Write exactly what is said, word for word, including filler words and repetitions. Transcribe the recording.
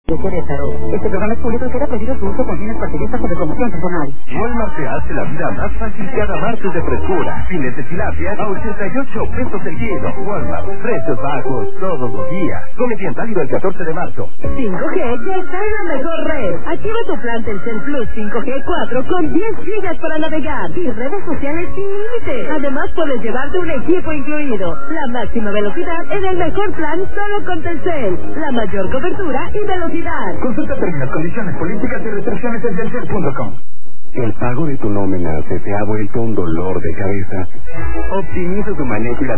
de Querétaro. Este programa es público y queda prohibido su uso con fines partidistas o de promoción personal. Walmart te hace la vida más fácil cada martes de frescura. Files de tilapia a ochenta y ocho pesos el kilo. Walmart, precios bajos todos los días. Come bien válido el catorce de marzo. cinco G ya está en la mejor red. Activa tu plan Telcel Plus cinco G cuatro con diez gigas para navegar y redes sociales sin límite. Además puedes llevarte un equipo incluido. La máxima velocidad en el mejor plan solo con Telcel. La mayor cobertura y velocidad. Consulta términos, condiciones, políticas y restricciones en telcel punto com. ¿El pago de tu nómina se te ha vuelto un dolor de cabeza? Optimiza tu manejo y la